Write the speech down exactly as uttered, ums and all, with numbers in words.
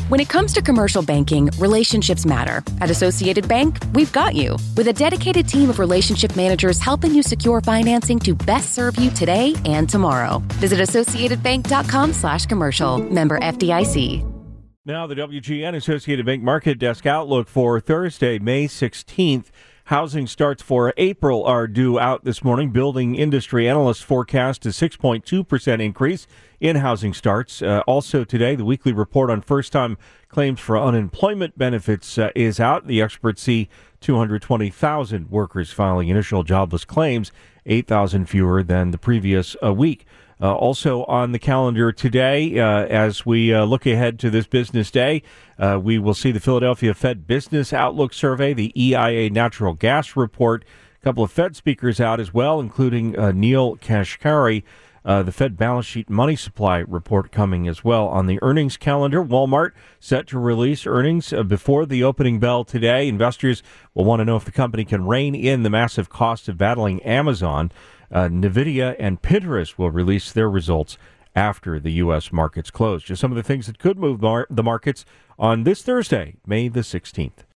When it comes to commercial banking, relationships matter. At Associated Bank, we've got you. With a dedicated team of relationship managers helping you secure financing to best serve you today and tomorrow. Visit associatedbank.com slash commercial. Member F D I C. Now the W G N Associated Bank Market Desk outlook for Thursday, May sixteenth. Housing starts for April are due out this morning. Building industry analysts forecast a six point two percent increase in housing starts. Uh, also today, the weekly report on first-time claims for unemployment benefits uh, is out. The experts see two hundred twenty thousand workers filing initial jobless claims, eight thousand fewer than the previous uh, week. Uh, also on the calendar today, uh, as we uh, look ahead to this business day, uh, we will see the Philadelphia Fed Business Outlook Survey, the E I A Natural Gas Report, a couple of Fed speakers out as well, including uh, Neil Kashkari, uh, the Fed Balance Sheet Money Supply Report coming as well. On the earnings calendar, Walmart set to release earnings uh, before the opening bell today. Investors will want to know if the company can rein in the massive cost of battling Amazon. Uh, NVIDIA and Pinterest will release their results after the U S markets close. Just some of the things that could move mar- the markets on this Thursday, May the sixteenth.